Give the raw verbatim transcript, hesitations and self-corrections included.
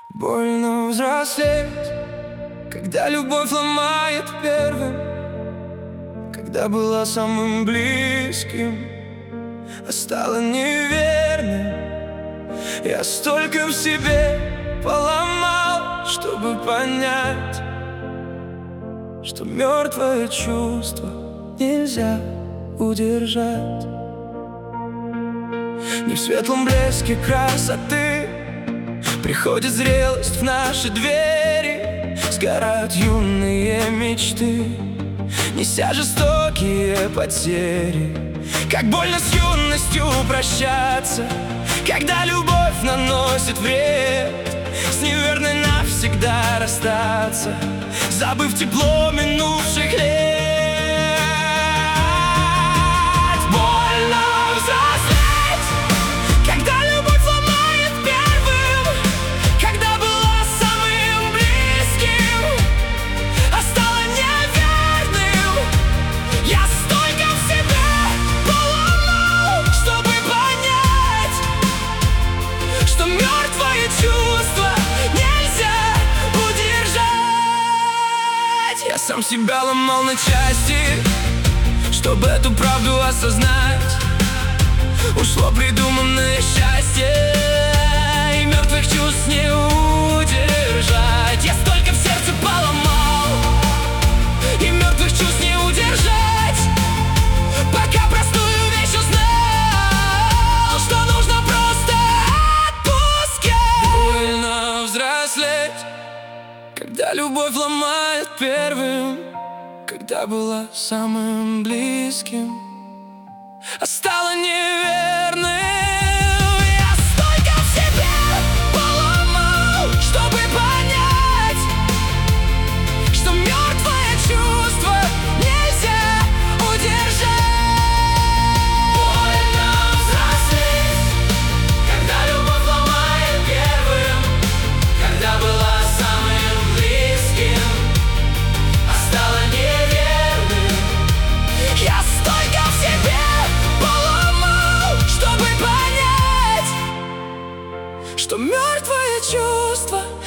Больно взрослеть, когда любовь ломает первым, когда была самым близким, а стала неверным. Я столько в себе поломал, чтобы понять, что мертвое чувство нельзя удержать. Не в светлом блеске красоты приходит зрелость в наши двери, сгорают юные мечты, неся жестокие потери. Как больно с юностью прощаться, когда любовь наносит вред, с неверной навсегда расстаться, забыв тепло минувших лет. Больно взрослеть, когда любовь ломает первым, когда была самым близким, а стала неверным. Я столько в себе поломал, чтобы понять, что мертвое чувство нельзя удержать. Я сам себя ломал на части, чтобы эту правду осознать. Ушло придуманное счастье, и мертвых чувств не удержать. Я столько в сердце поломал, и мертвых чувств не удержать. Пока простую вещь узнал, что нужно просто отпускать. Больно взрослеть, когда любовь ломает первым, когда была самым близким, а стала неверным. Я столько в себе поломал, чтобы понять, что мертвое чувство нельзя удержать. Больно взрослеть, когда любовь ломает первым, когда была самым близким, а стала неверным. Я столько в себе поломал, чтобы понять, что мертвое чувство